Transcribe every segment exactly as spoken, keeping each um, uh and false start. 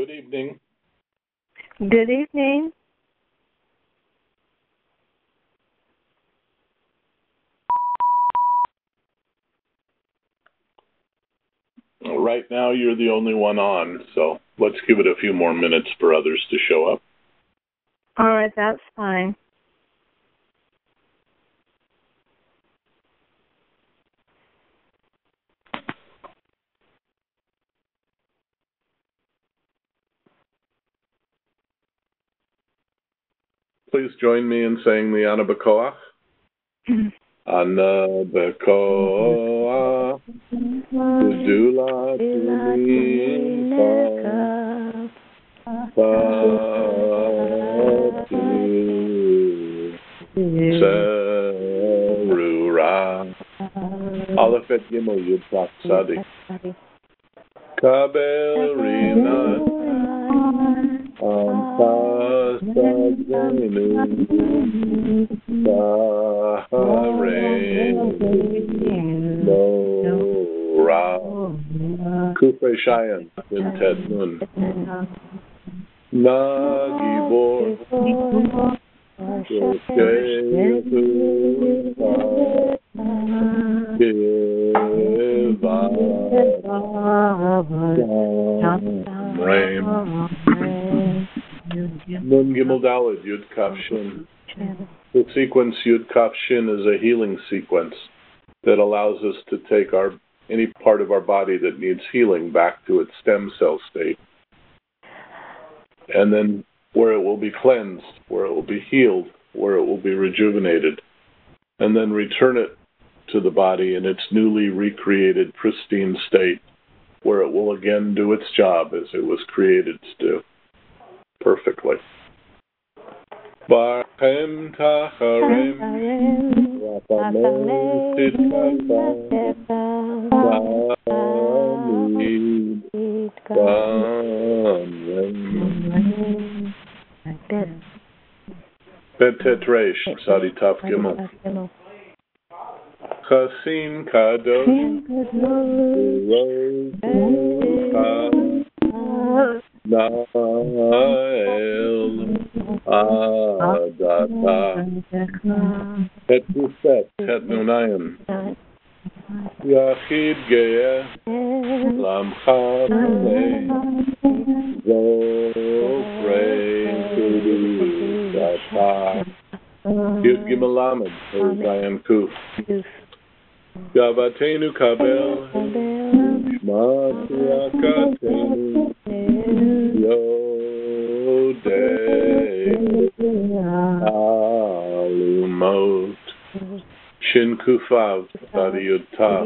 Good evening. Good evening. Right now, you're the only one on, so let's give it a few more minutes for others to show up. All right, that's fine. Please join me in saying the Ana B'Koach. Ana B'Koach, Gdula T'mincha, Pati Serura, Aleph Et Gimel Yud Taf Tzadik, Kabel Rinat, Amtasagenu, Saharein, Nora, Kufre Shayan, Vinted Nun, Nagibor, Shokeyehu, Kiva, Rain, Nun Gimel Daled, Yud Kaf Shin. The sequence Yud Kaf Shin is a healing sequence that allows us to take our any part of our body that needs healing back to its stem cell state. And then where it will be cleansed, where it will be healed, where it will be rejuvenated, and then return it to the body in its newly recreated, pristine state, where it will again do its job as it was created to do, perfectly. Bachem tacharem, rapamem titkalpa, tamid kamrem. Betet Reish, Sadi Taf Gimel. Chasin kadosh, Nael Adata, Het Guset, Het Nunayim, Yachid Ge'eh, Lamcha Pnei, Zofrei Kudu Data, Yud Gimel Lamed, Zayin Kuf, Gavatenu Kabel, Shmatiakatenu, Yodei Alumot, Shin Kufav, Sadi Yud Tav.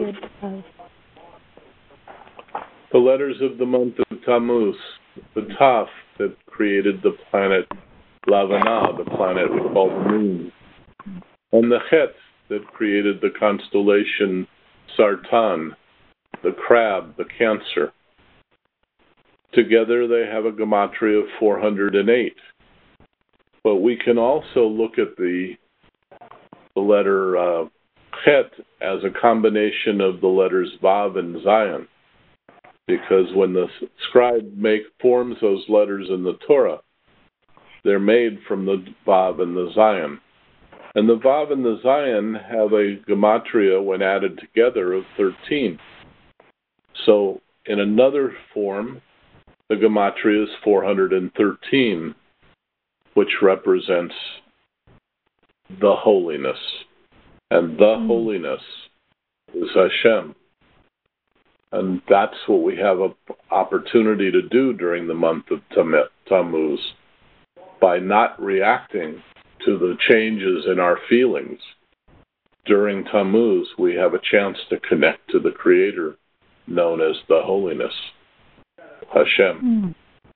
The letters of the month of Tammuz, the Taf that created the planet Lavana, the planet we call the moon, and the Het that created the constellation Sartan, the crab, the Cancer. Together they have a gematria of four hundred eight. But we can also look at the, the letter uh, Het as a combination of the letters Vav and Zayin, because when the scribe make forms those letters in the Torah, they're made from the Vav and the Zayin. And the Vav and the Zayin have a gematria, when added together, of thirteen. So in another form, the gematria is four hundred thirteen, which represents the holiness. And the mm. holiness is Hashem. And that's what we have an opportunity to do during the month of Tammuz, by not reacting to the changes in our feelings. During Tammuz, we have a chance to connect to the Creator, known as the holiness, Hashem. Mm.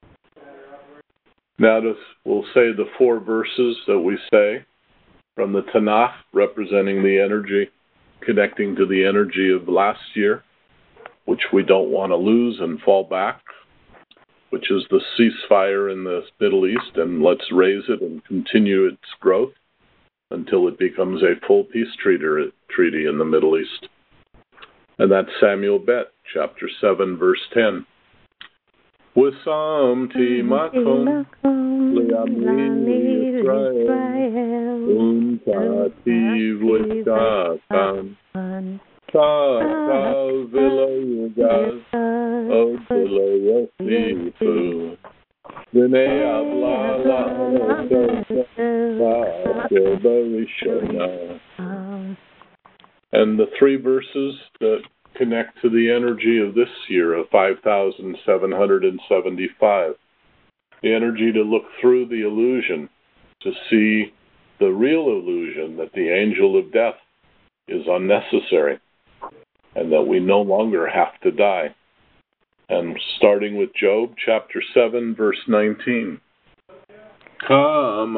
Now to, we'll say the four verses that we say from the Tanakh, representing the energy, connecting to the energy of last year, which we don't want to lose and fall back, which is the ceasefire in the Middle East, and let's raise it and continue its growth until it becomes a full peace treaty in the Middle East. And that's Samuel Bet, chapter seven, verse ten. Wasamti makom le'ami Yisrael untativ l'shatan ta'atav v'lo yugaz od v'lo yosifu v'nei avla la'anoto barishona. And the three verses that connect to the energy of this year of five thousand seven hundred seventy-five. The energy to look through the illusion, to see the real illusion that the angel of death is unnecessary and that we no longer have to die. And starting with Job, chapter seven, verse nineteen. Come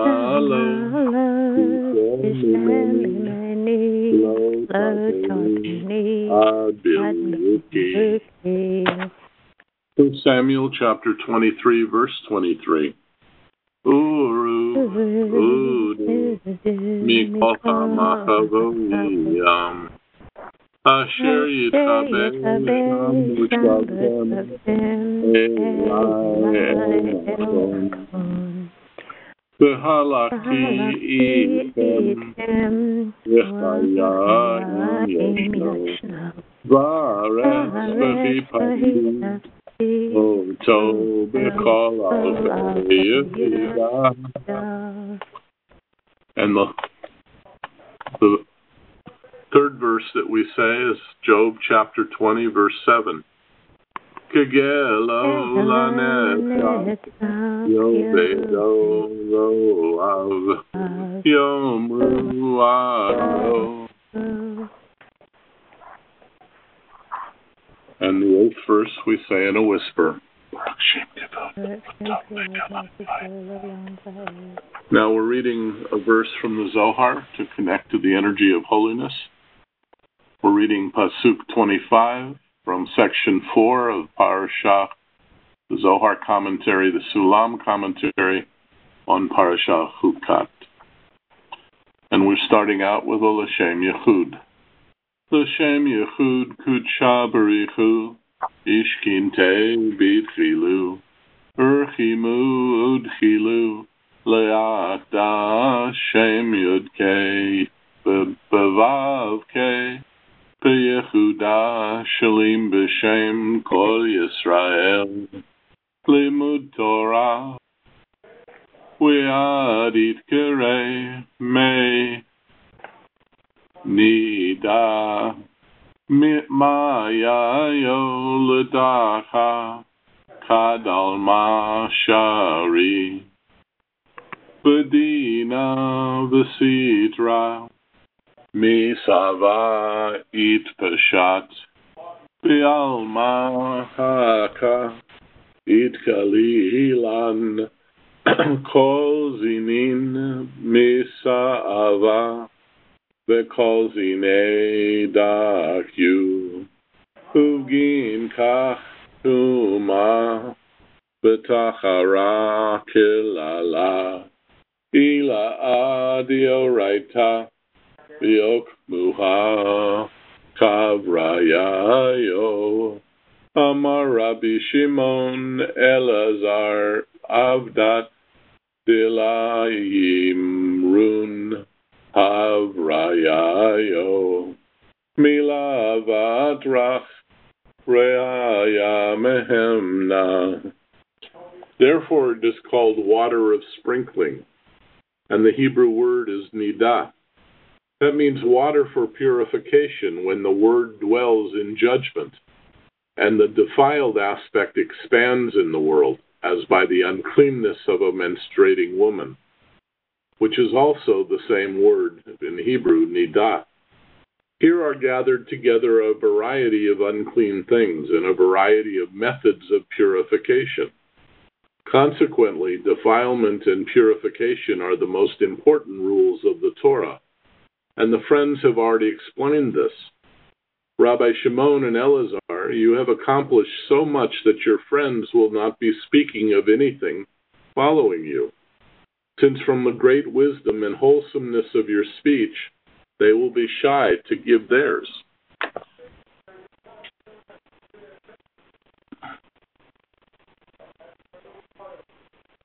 First Samuel chapter twenty-three, verse twenty-three. Uru, Udu, Mikocha Machavoyam, Asher Yitzabeh Mushavem, Elai Behalaki Ichem, V'chayayim Yeshno, V'aretz V'chipati, Oto B'chol Avei. And the, the third verse that we say is Job chapter twenty, verse seven. Kegelo lanecha yovedo roav yomru aro. And the eighth verse we say in a whisper. Now we're reading a verse from the Zohar to connect to the energy of holiness. We're reading Pasuk twenty-five from section four of Parashah, the Zohar commentary, the Sulam commentary on Parashah Chukat. And we're starting out with L'Shem Yechud. L'Shem Yechud Kudsha Barichu Ishkinte B'Tchilu Urchimu Udchilu Le'achda Shem Yudkei B'Vavkei B'Yehuda Shalim B'Shem Kol Yisrael Limud Torah We'adit Kerei Mei Nida Mitmayayo L'Dacha Kadal Mashari B'Dina V'Sitra Misava it Peshat Bialma Haka it Kalilan Kol Zinin Misava Bekol Zine Dakyu Ugin Kach Tuma Betachara Kilala Ila Adio Raita Biok Muha Kavrayayo Amar Rabbi Shimon Elazar Avdat Dilayim Run Havrayayo Milavat Rach Reaya Mehemna. Therefore it is called water of sprinkling, and the Hebrew word is nidah. That means water for purification when the word dwells in judgment, and the defiled aspect expands in the world, as by the uncleanness of a menstruating woman, which is also the same word in Hebrew, nidah. Here are gathered together a variety of unclean things and a variety of methods of purification. Consequently, defilement and purification are the most important rules of the Torah, and the friends have already explained this. Rabbi Shimon and Elazar, you have accomplished so much that your friends will not be speaking of anything following you, since from the great wisdom and wholesomeness of your speech, they will be shy to give theirs.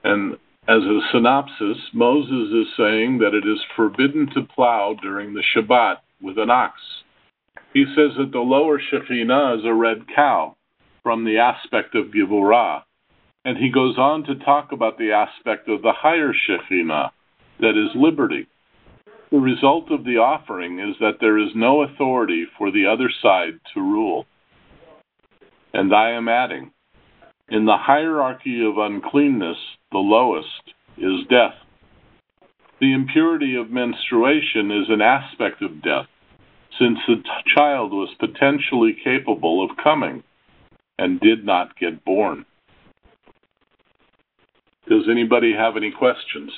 And as a synopsis, Moses is saying that it is forbidden to plow during the Shabbat with an ox. He says that the lower Shekhinah is a red cow from the aspect of Givorah. And he goes on to talk about the aspect of the higher Shekhinah, that is liberty. The result of the offering is that there is no authority for the other side to rule. And I am adding, in the hierarchy of uncleanness, the lowest is death. The impurity of menstruation is an aspect of death, since the t- child was potentially capable of coming and did not get born. Does anybody have any questions?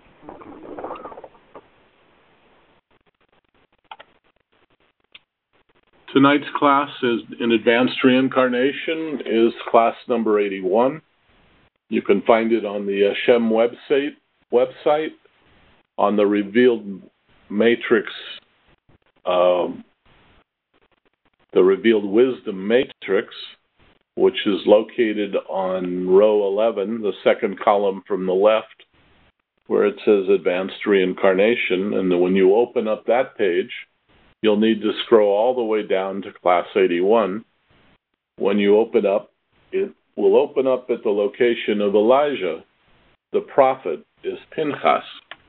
Tonight's class is in Advanced Reincarnation is class number eighty-one. You can find it on the Hashem website, website on the Revealed Matrix, um, the Revealed Wisdom Matrix, which is located on row eleven, the second column from the left, where it says Advanced Reincarnation. And when you open up that page, you'll need to scroll all the way down to class eighty-one. When you open up, it will open up at the location of Elijah. The prophet is Pinchas.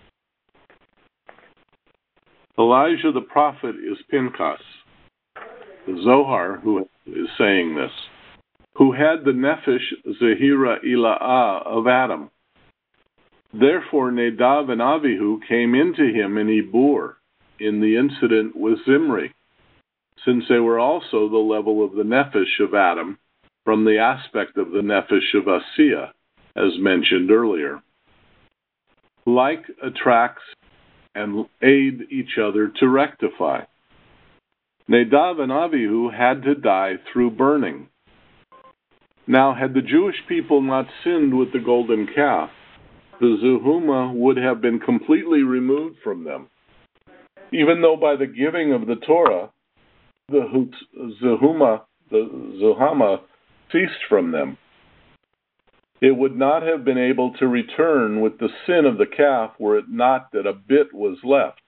Elijah the prophet is Pinchas, the Zohar who is saying this, who had the Nefesh Zehira Ila'ah of Adam. Therefore Nadav and Avihu came into him in Ebur, in the incident with Zimri, since they were also the level of the Nefesh of Adam from the aspect of the Nefesh of Asiya, as mentioned earlier. Like attracts and aid each other to rectify. Nadav and Avihu had to die through burning. Now, had the Jewish people not sinned with the golden calf, the Zehuma would have been completely removed from them. Even though by the giving of the Torah, the Zehuma, the Zohama, ceased from them, it would not have been able to return with the sin of the calf were it not that a bit was left.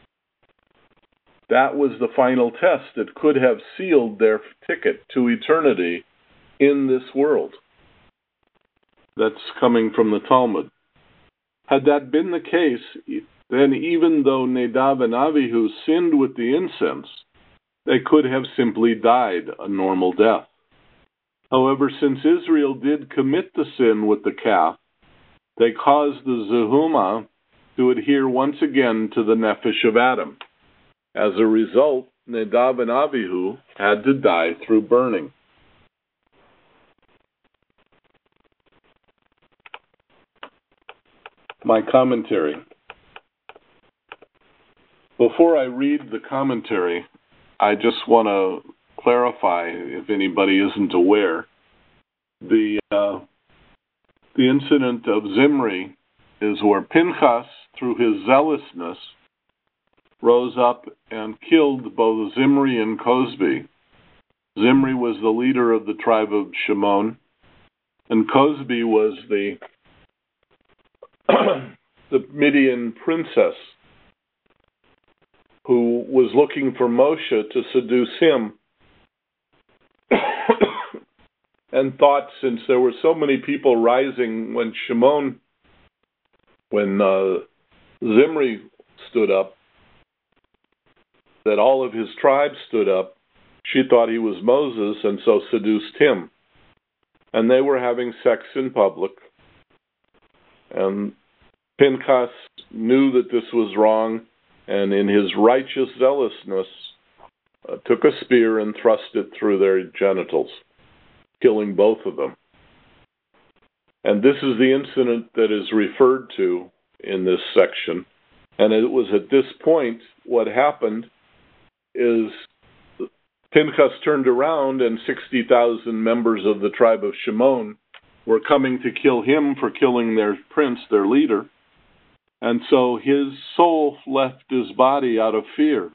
That was the final test that could have sealed their ticket to eternity in this world. That's coming from the Talmud. Had that been the case, then even though Nadav and Avihu sinned with the incense, they could have simply died a normal death. However, since Israel did commit the sin with the calf, they caused the Zehuma to adhere once again to the Nefesh of Adam. As a result, Nadav and Avihu had to die through burning. My commentary. Before I read the commentary, I just want to clarify, if anybody isn't aware, the uh, the incident of Zimri is where Pinchas, through his zealousness, rose up and killed both Zimri and Cosbi. Zimri was the leader of the tribe of Shimon, and Cosbi was the the Midian princess who was looking for Moshe to seduce him and thought, since there were so many people rising when Shimon, when uh, Zimri stood up, that all of his tribe stood up, she thought he was Moses and so seduced him. And they were having sex in public. And Pinchas knew that this was wrong, and in his righteous zealousness, uh, took a spear and thrust it through their genitals, killing both of them. And this is the incident that is referred to in this section. And it was at this point, what happened is Pinchas turned around and sixty thousand members of the tribe of Shimon were coming to kill him for killing their prince, their leader. And so his soul left his body out of fear.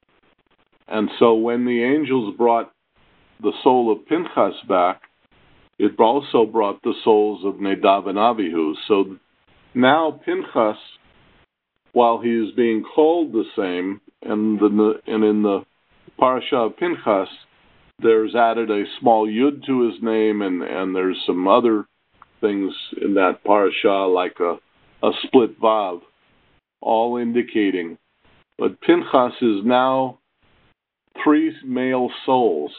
And so when the angels brought the soul of Pinchas back, it also brought the souls of Nadav and Abihu. So now Pinchas, while he is being called the same, and, the, and in the parasha of Pinchas, there's added a small yud to his name, and, and there's some other things in that parasha, like a, a split vav, all indicating. But Pinchas is now three male souls.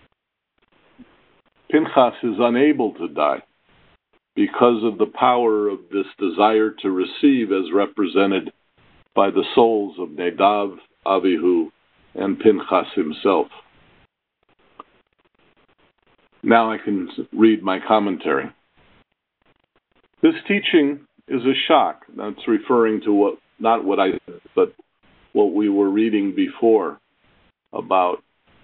Pinchas is unable to die because of the power of this desire to receive, as represented by the souls of Nadav, Abihu, and Pinchas himself. Now I can read my commentary. This teaching is a shock. That's referring to what, not what I said, but what we were reading before about.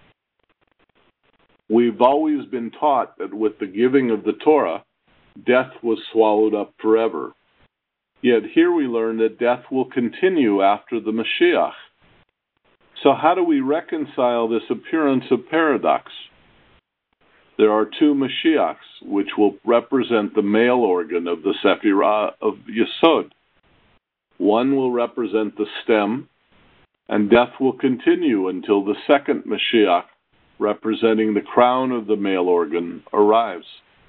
We've always been taught that with the giving of the Torah, death was swallowed up forever. Yet here we learn that death will continue after the Mashiach. So how do we reconcile this appearance of paradox? There are two Mashiachs, which will represent the male organ of the Sephirah of Yesod. One will represent the stem, and death will continue until the second Mashiach, representing the crown of the male organ, arrives.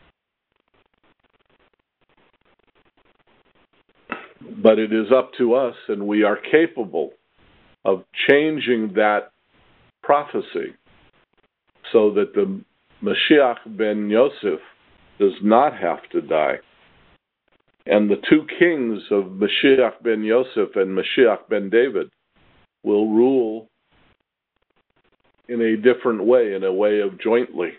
But it is up to us, and we are capable of changing that prophecy so that the Mashiach ben Yosef does not have to die. And the two kings of Mashiach ben Yosef and Mashiach ben David will rule in a different way, in a way of jointly,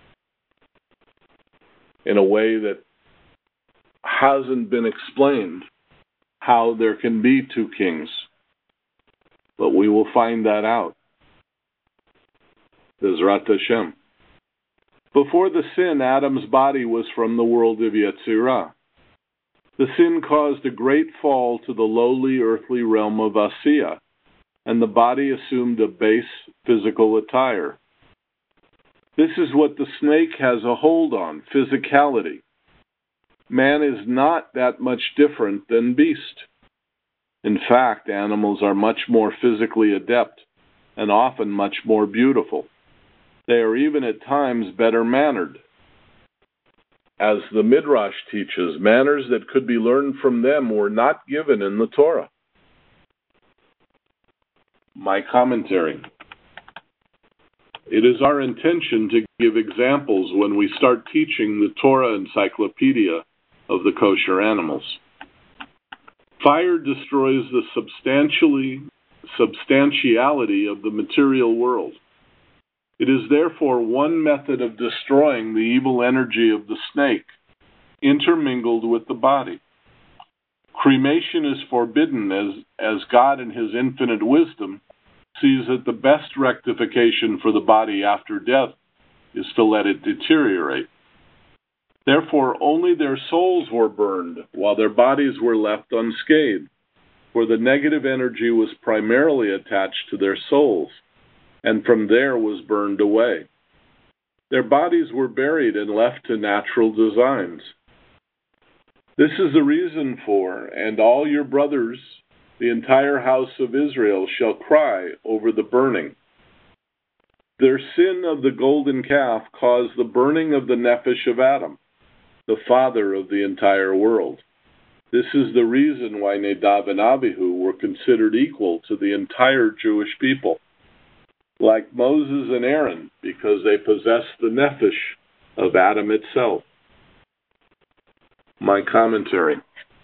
in a way that hasn't been explained how there can be two kings. But we will find that out. Bezrat Hashem. Before the sin, Adam's body was from the world of Yetzirah. The sin caused a great fall to the lowly earthly realm of Asiya, and the body assumed a base physical attire. This is what the snake has a hold on, physicality. Man is not that much different than beast. In fact, animals are much more physically adept and often much more beautiful. They are even at times better mannered. As the Midrash teaches, manners that could be learned from them were not given in the Torah. My commentary. It is our intention to give examples when we start teaching the Torah encyclopedia of the kosher animals. Fire destroys the substantially substantiality of the material world. It is therefore one method of destroying the evil energy of the snake, intermingled with the body. Cremation is forbidden as, as God in his infinite wisdom sees that the best rectification for the body after death is to let it deteriorate. Therefore, only their souls were burned, while their bodies were left unscathed, for the negative energy was primarily attached to their souls, and from there was burned away. Their bodies were buried and left to natural designs. This is the reason for, and all your brothers, the entire house of Israel, shall cry over the burning. Their sin of the golden calf caused the burning of the nephesh of Adam, the father of the entire world. This is the reason why Nadav and Abihu were considered equal to the entire Jewish people, like Moses and Aaron, because they possessed the nephesh of Adam itself. My commentary.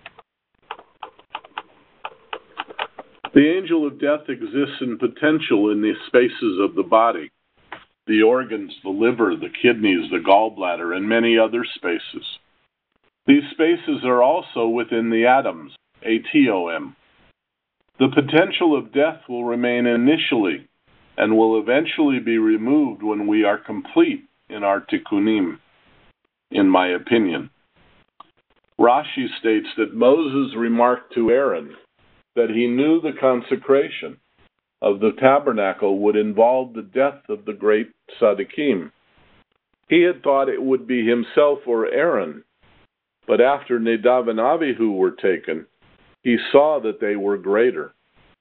The angel of death exists in potential in the spaces of the body, the organs, the liver, the kidneys, the gallbladder, and many other spaces. These spaces are also within the atoms, A T O M. The potential of death will remain initially and will eventually be removed when we are complete in our tikkunim, in my opinion. Rashi states that Moses remarked to Aaron that he knew the consecration of the tabernacle would involve the death of the great tzaddikim. He had thought it would be himself or Aaron, but after Nadab and Abihu were taken, he saw that they were greater.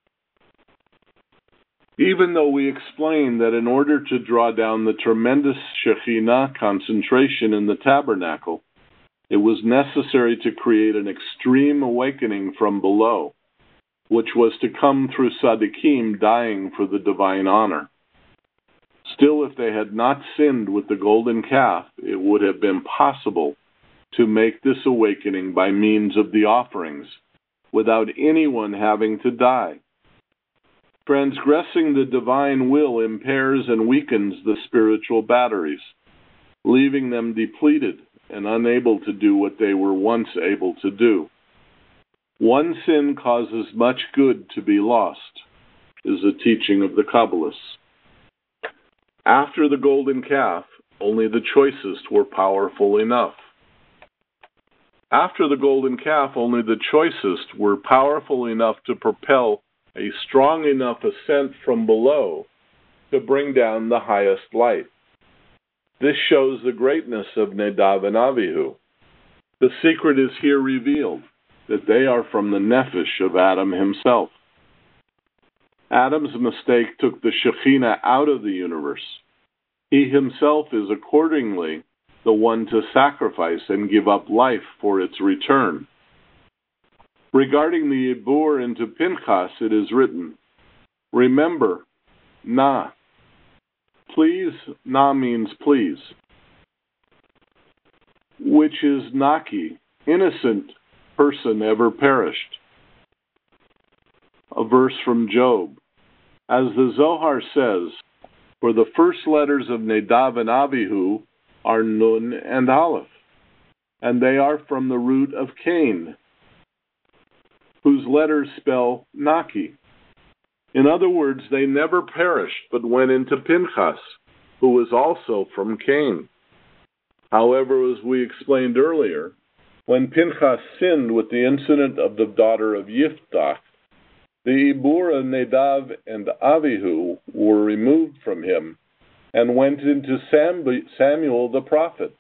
Even though we explained that in order to draw down the tremendous Shekhinah concentration in the tabernacle, it was necessary to create an extreme awakening from below, which was to come through Tzaddikim dying for the divine honor. Still, if they had not sinned with the golden calf, it would have been possible to make this awakening by means of the offerings, without anyone having to die. Transgressing the divine will impairs and weakens the spiritual batteries, leaving them depleted and unable to do what they were once able to do. One sin causes much good to be lost, is a teaching of the Kabbalists. After the golden calf, only the choicest were powerful enough. After the golden calf, only the choicest were powerful enough to propel a strong enough ascent from below to bring down the highest light. This shows the greatness of Nadab and Abihu. The secret is here revealed, that they are from the nephesh of Adam himself. Adam's mistake took the Shekhinah out of the universe. He himself is accordingly the one to sacrifice and give up life for its return. Regarding the Ibur into Pinchas, it is written, remember, Na. Please, Na means please, which is Naki, innocent person ever perished. A verse from Job. As the Zohar says, for the first letters of Nadab and Abihu are Nun and Aleph, and they are from the root of Cain, whose letters spell Naki. In other words, they never perished, but went into Pinchas, who was also from Cain. However, as we explained earlier, when Pinchas sinned with the incident of the daughter of Yiftach, the Ibur of Nadab and Abihu were removed from him and went into Sam- Samuel the prophet.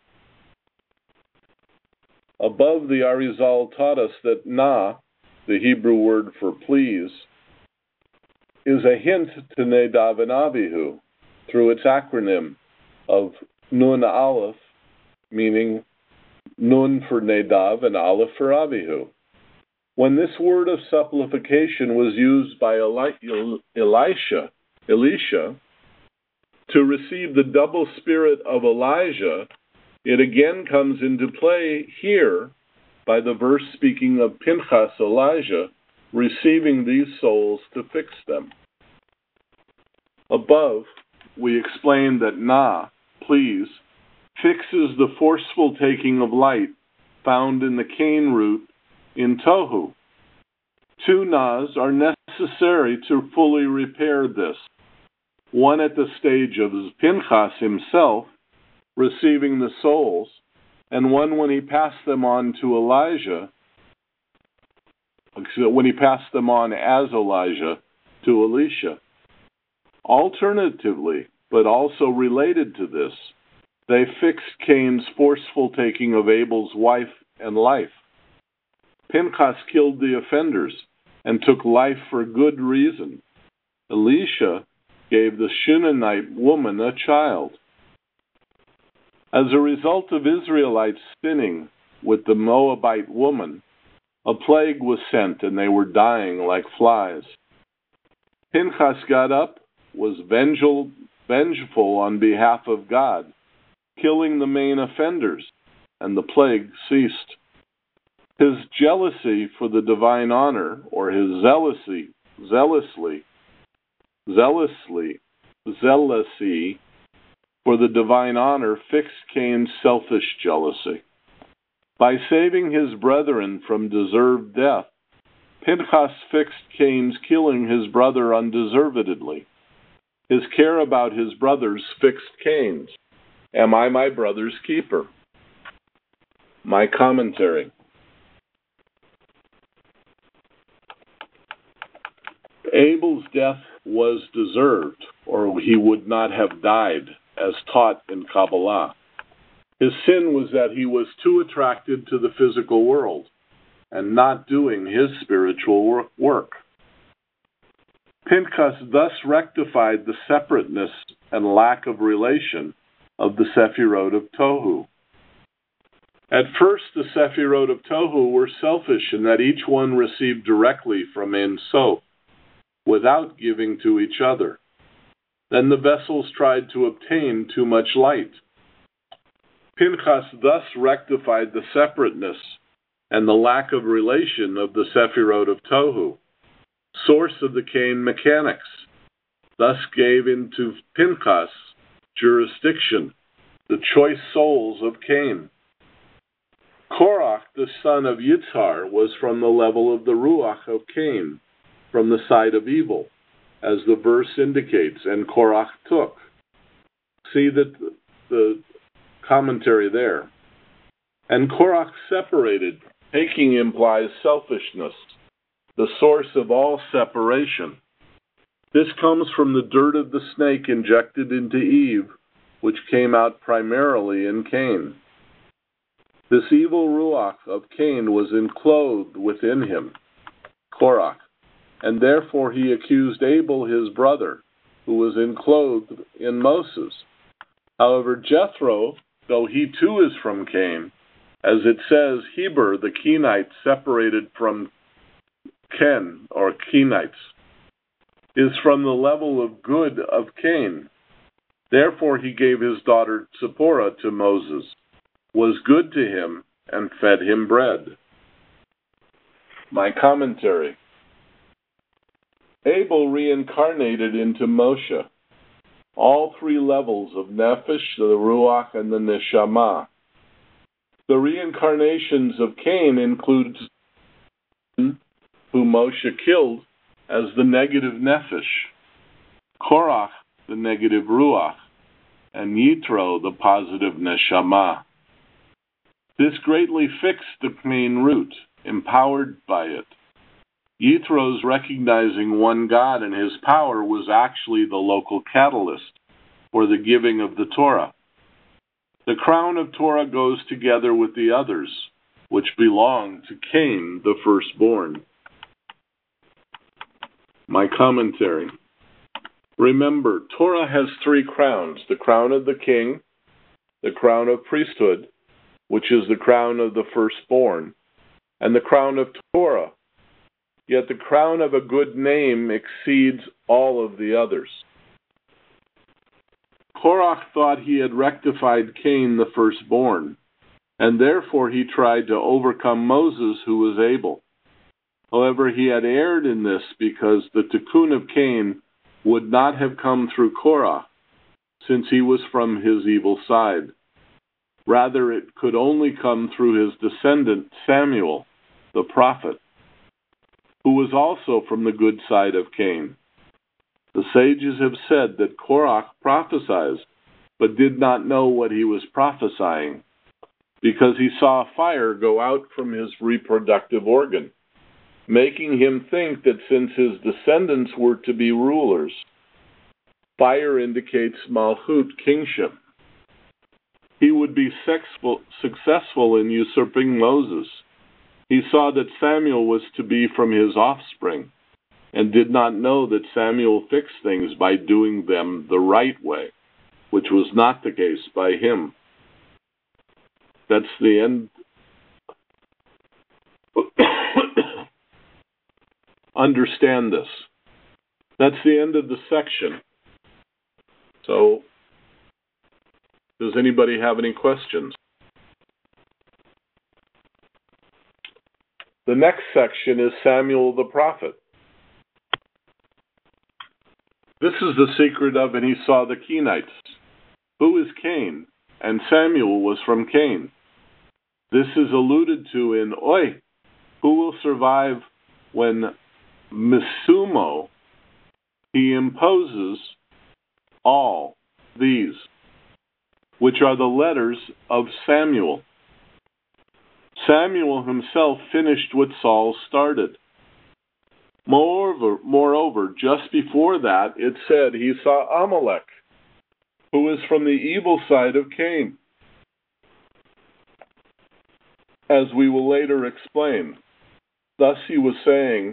Above, the Arizal taught us that Na, the Hebrew word for please, is a hint to Nadab and Abihu through its acronym of Nun Aleph, meaning Nun for Nadab and Aleph for Abihu. When this word of supplication was used by Eli- Elisha, Elisha to receive the double spirit of Elijah, it again comes into play here by the verse speaking of Pinchas Elijah receiving these souls to fix them. Above, we explained that Na, please, fixes the forceful taking of light found in the Cain root in Tohu. Two Nas are necessary to fully repair this. One at the stage of Pinchas himself, receiving the souls, and one when he passed them on to Elijah, when he passed them on as Elijah to Elisha. Alternatively, but also related to this, they fixed Cain's forceful taking of Abel's wife and life. Pinchas killed the offenders and took life for good reason. Elisha gave the Shunamite woman a child. As a result of Israelites sinning with the Moabite woman, a plague was sent and they were dying like flies. Pinchas got up, was vengeful, vengeful on behalf of God, killing the main offenders, and the plague ceased. His jealousy for the divine honor, or his zealousy, zealously, zealously, zealousy for the divine honor fixed Cain's selfish jealousy. By saving his brethren from deserved death, Pinchas fixed Cain's killing his brother undeservedly. His care about his brothers fixed Cain's. Am I my brother's keeper? My commentary. Abel's death was deserved, or he would not have died, as taught in Kabbalah. His sin was that he was too attracted to the physical world and not doing his spiritual work. Pinchas thus rectified the separateness and lack of relation of the Sephirot of Tohu. At first, the Sephirot of Tohu were selfish in that each one received directly from Ein Sof, without giving to each other. Then the vessels tried to obtain too much light. Pinchas thus rectified the separateness and the lack of relation of the Sephirot of Tohu, source of the Cain mechanics, thus gave into Pinchas jurisdiction, the choice souls of Cain. Korach, the son of Yitzhar, was from the level of the Ruach of Cain, from the side of evil, as the verse indicates, and Korach took. See that the, the commentary there. And Korach separated. Taking implies selfishness, the source of all separation. This comes from the dirt of the snake injected into Eve, which came out primarily in Cain. This evil Ruach of Cain was enclosed within him, Korach, and therefore he accused Abel, his brother, who was enclosed in Moses. However, Jethro, though he too is from Cain, as it says, Heber, the Kenite, separated from Ken, or Kenites, is from the level of good of Cain. Therefore he gave his daughter Zipporah to Moses, was good to him, and fed him bread. My commentary. Abel reincarnated into Moshe, all three levels of Nefesh, the Ruach, and the Neshama. The reincarnations of Cain include who Moshe killed as the negative Nefesh, Korach, the negative Ruach, and Yitro, the positive Neshama. This greatly fixed the main root, empowered by it. Yitro's recognizing one God and his power was actually the local catalyst for the giving of the Torah. The crown of Torah goes together with the others, which belong to Cain, the firstborn. My commentary. Remember, Torah has three crowns: the crown of the king, the crown of priesthood, which is the crown of the firstborn, and the crown of Torah. Yet the crown of a good name exceeds all of the others. Korach thought he had rectified Cain, the firstborn, and therefore he tried to overcome Moses, who was able. However, he had erred in this because the tikkun of Cain would not have come through Korach, since he was from his evil side. Rather, it could only come through his descendant, Samuel, the prophet, who was also from the good side of Cain. The sages have said that Korach prophesied, but did not know what he was prophesying, because he saw fire go out from his reproductive organ, making him think that since his descendants were to be rulers, fire indicates Malchut, kingship. He would be sexful, successful in usurping Moses. He saw that Samuel was to be from his offspring, and did not know that Samuel fixed things by doing them the right way, which was not the case by him. That's the end. Understand this. That's the end of the section. So, does anybody have any questions? The next section is Samuel the prophet. This is the secret of, and he saw the Kenites. Who is Cain? And Samuel was from Cain. This is alluded to in Oi, who will survive when Misumo, he imposes all these, which are the letters of Samuel. Samuel himself finished what Saul started. Moreover, moreover, just before that, it said he saw Amalek, who is from the evil side of Cain. as we will later explain. Thus he was saying,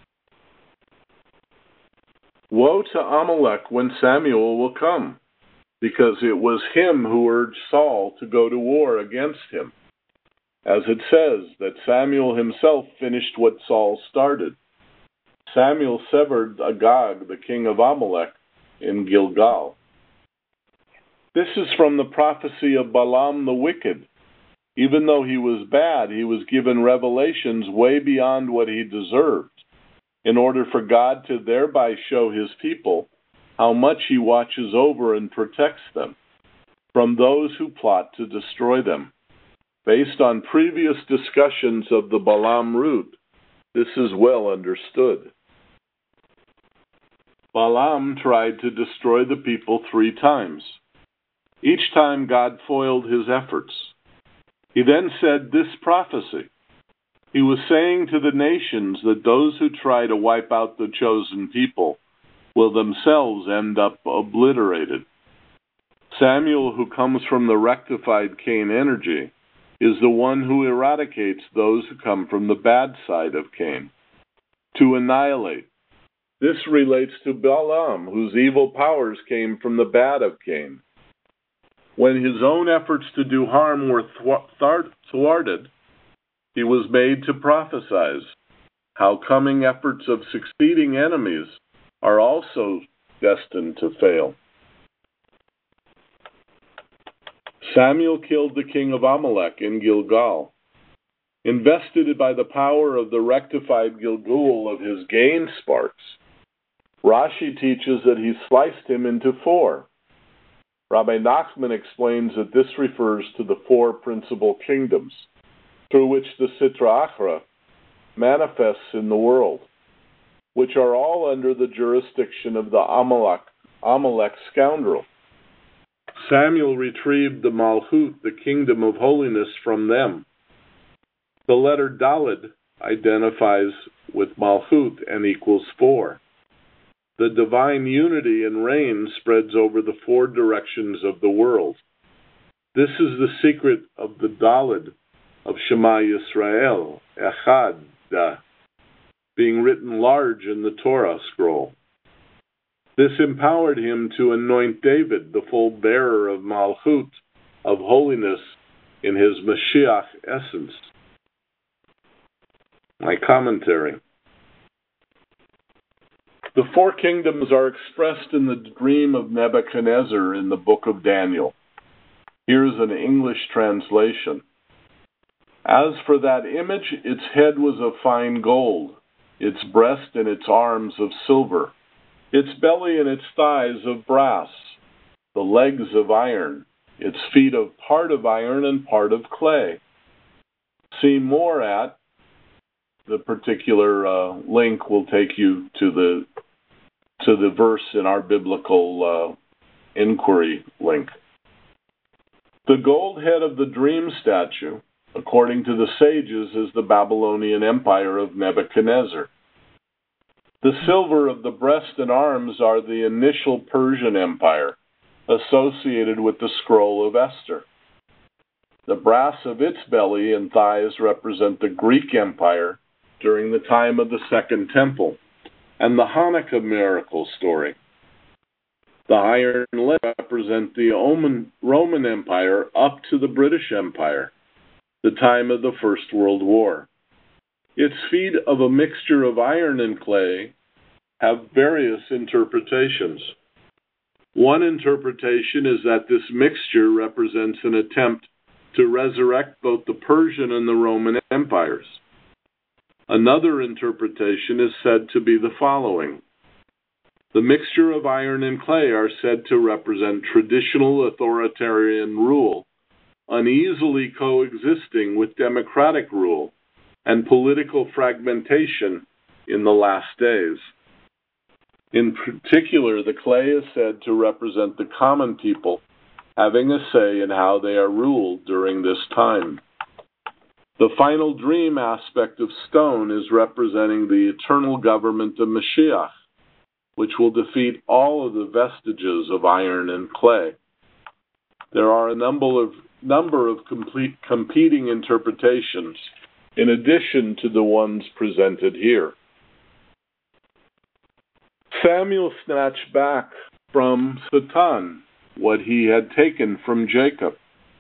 "Woe to Amalek when Samuel will come, because it was him who urged Saul to go to war against him. As it says that Samuel himself finished what Saul started. Samuel severed Agag, the king of Amalek, in Gilgal." This is from the prophecy of Balaam the wicked. Even though he was bad, he was given revelations way beyond what he deserved, in order for God to thereby show his people how much he watches over and protects them from those who plot to destroy them. Based on previous discussions of the Balaam route, this is well understood. Balaam tried to destroy the people three times. Each time God foiled his efforts. He then said this prophecy. He was saying to the nations that those who try to wipe out the chosen people will themselves end up obliterated. Samuel, who comes from the rectified Cain energy, is the one who eradicates those who come from the bad side of Cain, to annihilate. This relates to Balaam, whose evil powers came from the bad of Cain. When his own efforts to do harm were thwarted, he was made to prophesy how coming efforts of succeeding enemies are also destined to fail. Samuel killed the king of Amalek in Gilgal. Invested by the power of the rectified Gilgul of his gain sparks, Rashi teaches that he sliced him into four. Rabbi Nachman explains that this refers to the four principal kingdoms, through which the Sitra Achra manifests in the world, which are all under the jurisdiction of the Amalek, Amalek scoundrel. Samuel retrieved the Malchut, the kingdom of holiness, from them. The letter Daled identifies with Malchut and equals four. The divine unity and reign spreads over the four directions of the world. This is the secret of the Daled of Shema Yisrael, Echad, being written large in the Torah scroll. This empowered him to anoint David, the full bearer of Malchut, of holiness, in his Mashiach essence. My commentary. The four kingdoms are expressed in the dream of Nebuchadnezzar in the book of Daniel. Here's an English translation. As for that image, its head was of fine gold, its breast and its arms of silver, its belly and its thighs of brass, the legs of iron, its feet of part of iron and part of clay. See more at, the particular uh, link will take you to the to the verse in our biblical uh, inquiry link. The gold head of the dream statue, according to the sages, is the Babylonian Empire of Nebuchadnezzar. The silver of the breast and arms are the initial Persian Empire, associated with the scroll of Esther. The brass of its belly and thighs represent the Greek Empire during the time of the Second Temple, and the Hanukkah miracle story. The iron legs represent the Roman Empire up to the British Empire, the time of the First World War. Its feet of a mixture of iron and clay have various interpretations. One interpretation is that this mixture represents an attempt to resurrect both the Persian and the Roman empires. Another interpretation is said to be the following. The mixture of iron and clay are said to represent traditional authoritarian rule, uneasily coexisting with democratic rule and political fragmentation in the last days. In particular, the clay is said to represent the common people having a say in how they are ruled during this time. The final dream aspect of stone is representing the eternal government of Mashiach, which will defeat all of the vestiges of iron and clay. There are a number of, number of complete competing interpretations in addition to the ones presented here. Samuel snatched back from Satan what he had taken from Jacob.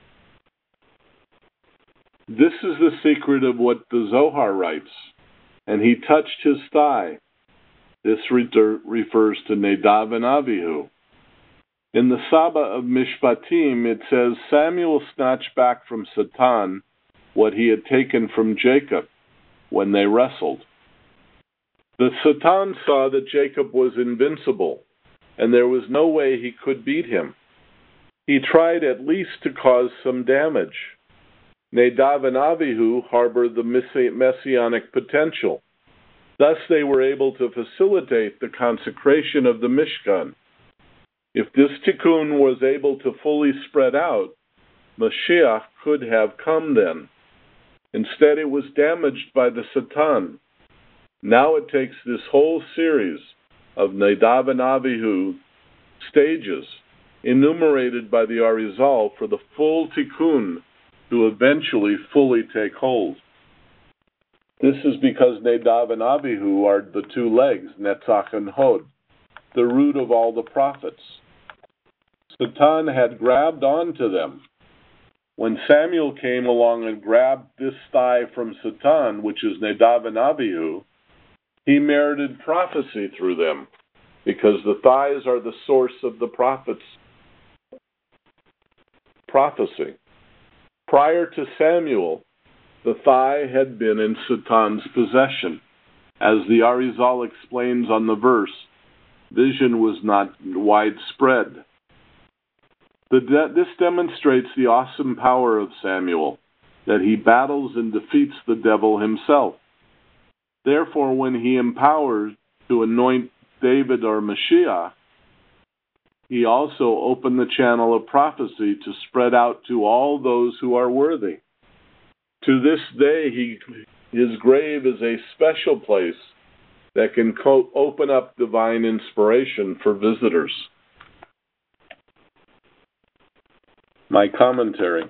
This is the secret of what the Zohar writes. And he touched his thigh. This re- refers to Nadav and Avihu. In the Saba of Mishpatim, it says, Samuel snatched back from Satan what he had taken from Jacob when they wrestled. The Satan saw that Jacob was invincible, and there was no way he could beat him. He tried at least to cause some damage. Nadav and Avihu harbored the messianic potential. Thus they were able to facilitate the consecration of the Mishkan. If this tikkun was able to fully spread out, Mashiach could have come then. Instead, it was damaged by the Satan. Now it takes this whole series of Nadav and Avihu stages, enumerated by the Arizal, for the full tikkun to eventually fully take hold. This is because Nadav and Avihu are the two legs, Netzach and Hod, the root of all the prophets. Satan had grabbed onto them. When Samuel came along and grabbed this thigh from Satan, which is Nadav and Avihu, he merited prophecy through them, because the thighs are the source of the prophets' prophecy. Prior to Samuel, the thigh had been in Satan's possession. As the Arizal explains on the verse, vision was not widespread. The de- this demonstrates the awesome power of Samuel, that he battles and defeats the devil himself. Therefore, when he empowers to anoint David or Mashiach, he also opened the channel of prophecy to spread out to all those who are worthy. To this day, he, his grave is a special place that can co- open up divine inspiration for visitors. My commentary.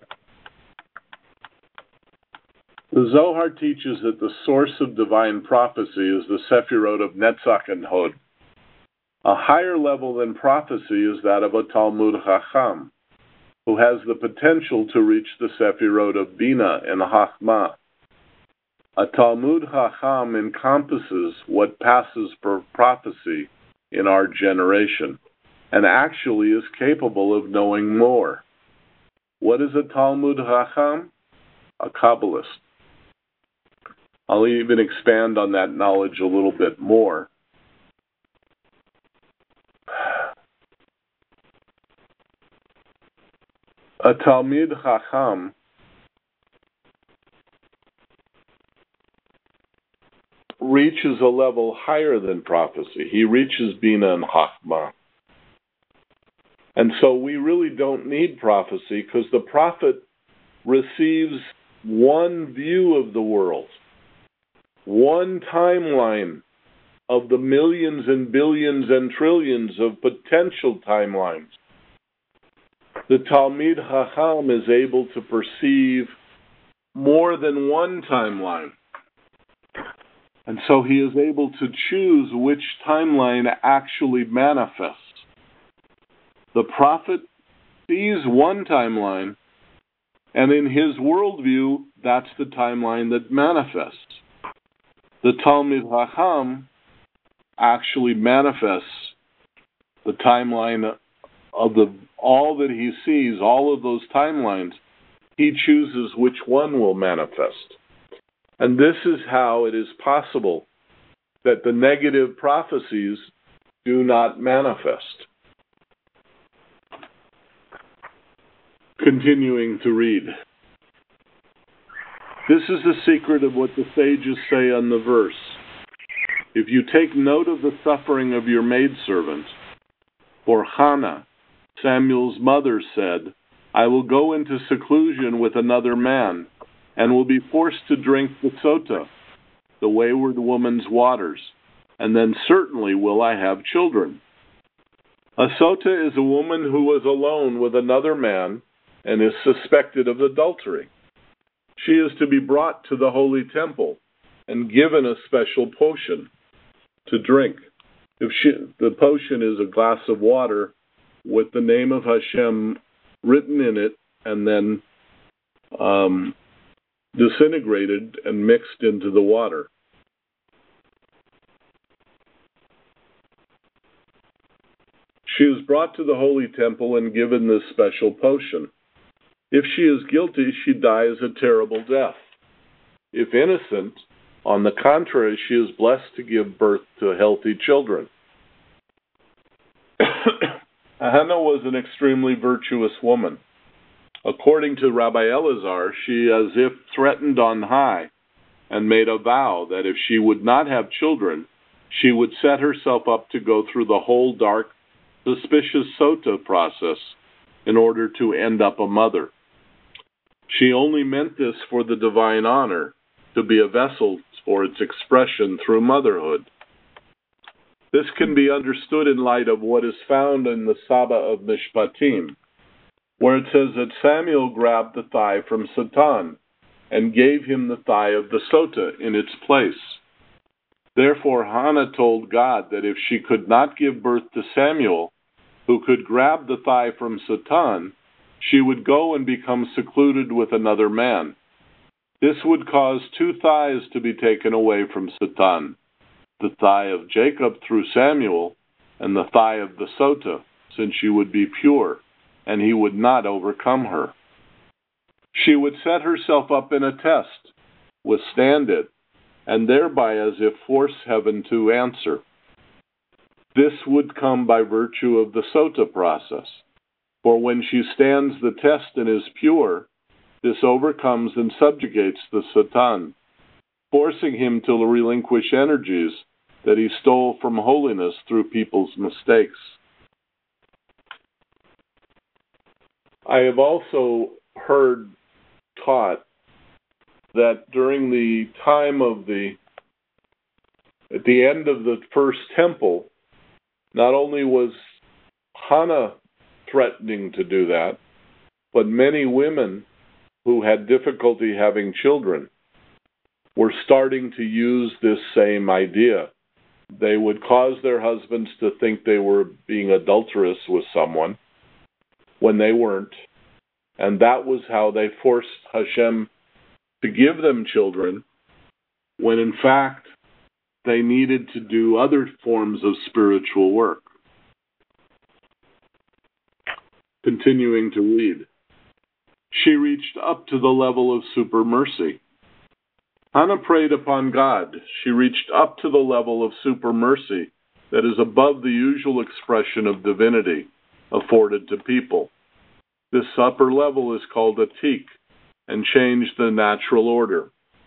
The Zohar teaches that the source of divine prophecy is the Sephirot of Netzach and Hod. A higher level than prophecy is that of a Talmud Chacham, who has the potential to reach the Sephirot of Bina and Chachma. A Talmud Chacham encompasses what passes for prophecy in our generation, and actually is capable of knowing more. What is a Talmud Chacham? A Kabbalist. I'll even expand on that knowledge a little bit more. A Talmid Chacham reaches a level higher than prophecy. He reaches Bina and Chachma. And so we really don't need prophecy, because the prophet receives one view of the world, one timeline of the millions and billions and trillions of potential timelines. The Talmid Chacham is able to perceive more than one timeline. And so he is able to choose which timeline actually manifests. The prophet sees one timeline, and in his worldview, that's the timeline that manifests. The Talmid Chacham actually manifests the timeline of the all that he sees, all of those timelines. He chooses which one will manifest. And this is how it is possible that the negative prophecies do not manifest. Continuing to read. This is the secret of what the sages say on the verse. If you take note of the suffering of your maidservant, for Hannah, Samuel's mother, said, I will go into seclusion with another man, and will be forced to drink the sota, the wayward woman's waters, and then certainly will I have children. A sota is a woman who was alone with another man, and is suspected of adultery. She is to be brought to the holy temple and given a special potion to drink. If she, the potion is a glass of water with the name of Hashem written in it and then um, disintegrated and mixed into the water. She is brought to the holy temple and given this special potion. If she is guilty, she dies a terrible death. If innocent, on the contrary, she is blessed to give birth to healthy children. Hannah was an extremely virtuous woman. According to Rabbi Elazar, she as if threatened on high and made a vow that if she would not have children, she would set herself up to go through the whole dark, suspicious Sota process in order to end up a mother. She only meant this for the divine honor, to be a vessel for its expression through motherhood. This can be understood in light of what is found in the Saba of Mishpatim, where it says that Samuel grabbed the thigh from Satan and gave him the thigh of the Sota in its place. Therefore, Hannah told God that if she could not give birth to Samuel, who could grab the thigh from Satan, she would go and become secluded with another man. This would cause two thighs to be taken away from Satan, the thigh of Jacob through Samuel, and the thigh of the Sota, since she would be pure, and he would not overcome her. She would set herself up in a test, withstand it, and thereby as if force heaven to answer. This would come by virtue of the Sota process, for when she stands the test and is pure, this overcomes and subjugates the Satan, forcing him to relinquish energies that he stole from holiness through people's mistakes. I have also heard taught that during the time of the, at the end of the first temple, not only was Hannah threatening to do that, but many women who had difficulty having children were starting to use this same idea. They would cause their husbands to think they were being adulterous with someone when they weren't, and that was how they forced Hashem to give them children, when in fact they needed to do other forms of spiritual work. Continuing to read. She reached up to the level of super mercy. Hannah prayed upon God. She reached up to the level of super mercy that is above the usual expression of divinity afforded to people. This upper level is called a tik and changed the natural order.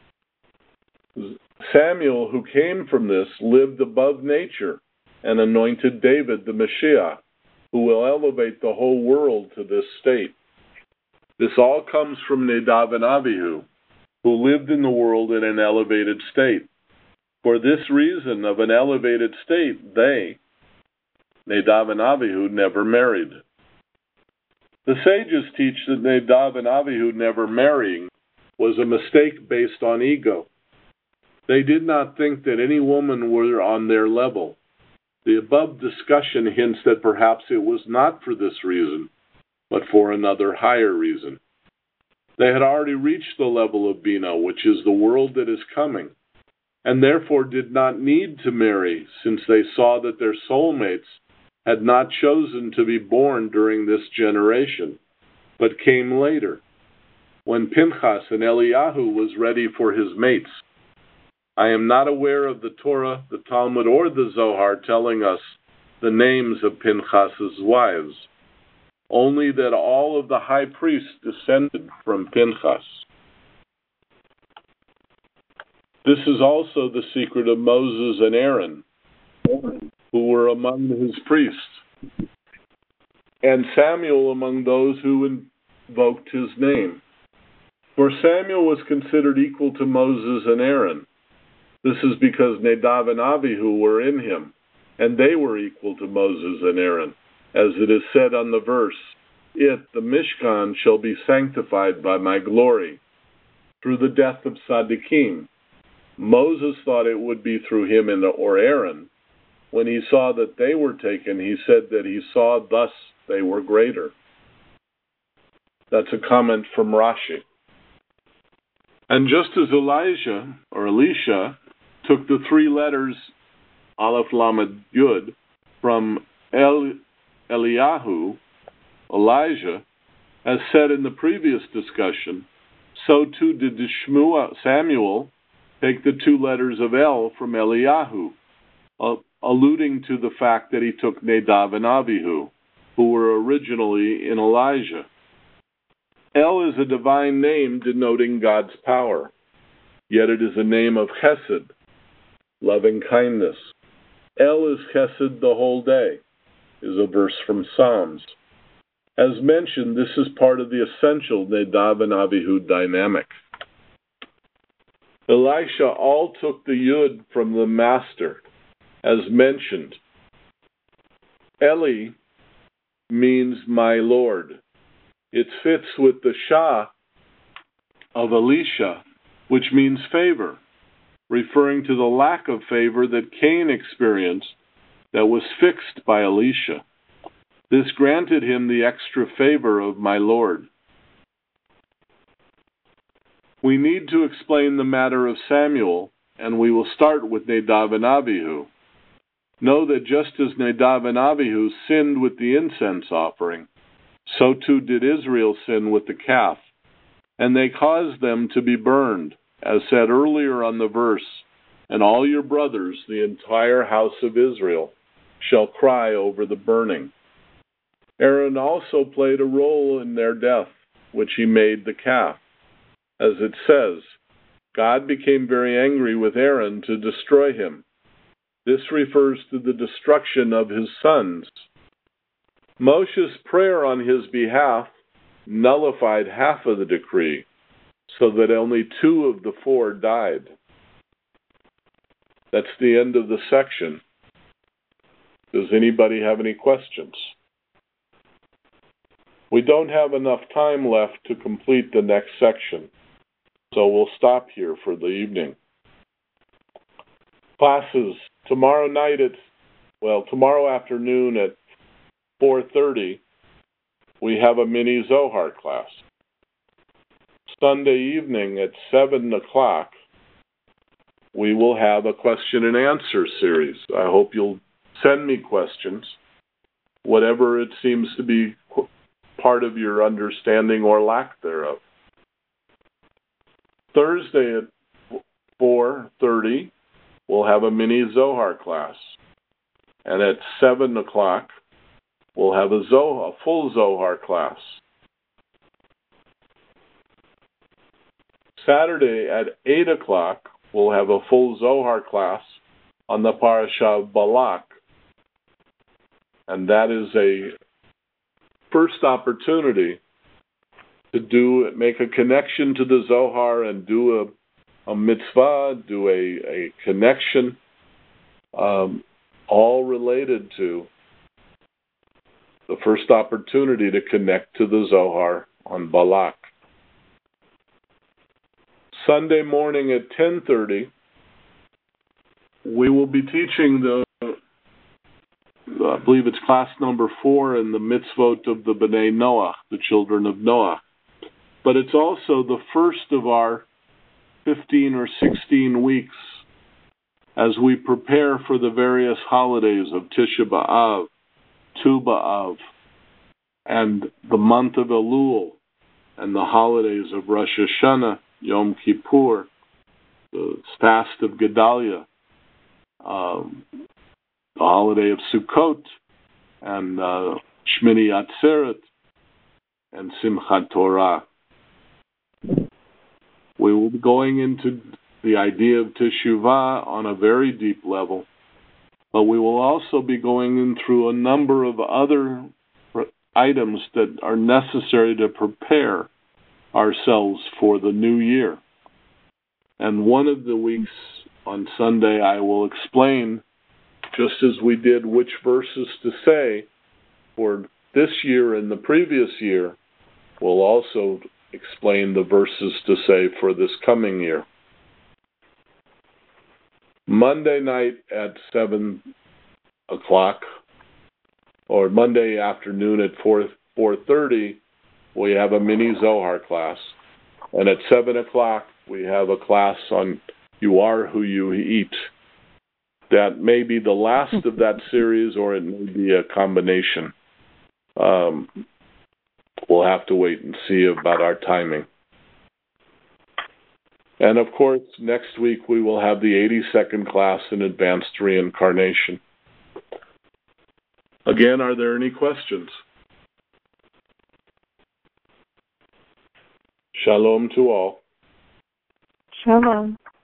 Samuel, who came from this, lived above nature and anointed David the Mashiach, who will elevate the whole world to this state. This all comes from Nadav and Abihu, who lived in the world in an elevated state. For this reason of an elevated state, they, Nadav and Abihu, never married. The sages teach that Nadav and Abihu never marrying was a mistake based on ego. They did not think that any woman were on their level. The above discussion hints that perhaps it was not for this reason, but for another higher reason. They had already reached the level of Bina, which is the world that is coming, and therefore did not need to marry, since they saw that their soulmates had not chosen to be born during this generation, but came later, when Pinchas and Eliyahu was ready for his mates. I am not aware of the Torah, the Talmud, or the Zohar telling us the names of Pinchas's wives, only that all of the high priests descended from Pinchas. This is also the secret of Moses and Aaron, who were among his priests, and Samuel among those who invoked his name. For Samuel was considered equal to Moses and Aaron. This is because Nadav and Abihu were in him, and they were equal to Moses and Aaron, as it is said on the verse, it, the Mishkan, shall be sanctified by my glory, through the death of Tzaddikim. Moses thought it would be through him and or Aaron. When he saw that they were taken, he said that he saw thus they were greater. That's a comment from Rashi. And just as Elijah, or Elisha, took the three letters, Aleph Lamed Yud, from El, Eliyahu, Elijah, as said in the previous discussion, so too did Shmuel, Samuel take the two letters of El from Eliyahu, uh, alluding to the fact that he took Nadav and Abihu, who were originally in Elijah. El is a divine name denoting God's power, yet it is a name of chesed, loving kindness. El is chesed the whole day, is a verse from Psalms. As mentioned, this is part of the essential Nadav and Abihu dynamic. Elisha all took the Yud from the master, as mentioned. Eli means my Lord. It fits with the Shah of Elisha, which means favor, referring to the lack of favor that Cain experienced that was fixed by Elisha. This granted him the extra favor of my Lord. We need to explain the matter of Samuel, and we will start with Nadav and Abihu. Know that just as Nadav and Abihu sinned with the incense offering, so too did Israel sin with the calf, and they caused them to be burned, as said earlier on the verse, and all your brothers, the entire house of Israel, shall cry over the burning. Aaron also played a role in their death, which he made the calf. As it says, God became very angry with Aaron to destroy him. This refers to the destruction of his sons. Moshe's prayer on his behalf nullified half of the decree, so that only two of the four died. That's the end of the section. Does anybody have any questions? We don't have enough time left to complete the next section, so we'll stop here for the evening. Classes, tomorrow night at, well, tomorrow afternoon at four thirty, we have a mini Zohar class. Sunday evening at seven o'clock, we will have a question and answer series. I hope you'll send me questions, whatever it seems to be part of your understanding or lack thereof. Thursday at four thirty, we'll have a mini Zohar class. And at seven o'clock, we'll have a, Zohar, a full Zohar class. Saturday at eight o'clock, we'll have a full Zohar class on the parasha of Balak. And that is a first opportunity to do make a connection to the Zohar and do a, a mitzvah, do a, a connection, um, all related to the first opportunity to connect to the Zohar on Balak. Sunday morning at ten thirty, we will be teaching the, I believe it's class number four in the mitzvot of the Bnei Noach, the children of Noach. But it's also the first of our fifteen or sixteen weeks as we prepare for the various holidays of Tisha B'Av, Tu B'Av, and the month of Elul, and the holidays of Rosh Hashanah, Yom Kippur, the fast of Gedalia, um, the holiday of Sukkot, and uh, Shmini Atzeret, and Simchat Torah. We will be going into the idea of Teshuvah on a very deep level, but we will also be going in through a number of other items that are necessary to prepare ourselves for the new year. And one of the weeks on Sunday I will explain, just as we did, which verses to say for this year and the previous year, we'll also explain the verses to say for this coming year. Monday night at seven o'clock, or Monday afternoon at four four thirty, we have a mini Zohar class, and at seven o'clock we have a class on "You Are Who You Eat." That may be the last of that series, or it may be a combination. Um, we'll have to wait and see about our timing. And of course, next week we will have the eighty-second class in Advanced Reincarnation. Again, are there any questions? Shalom to all. Shalom.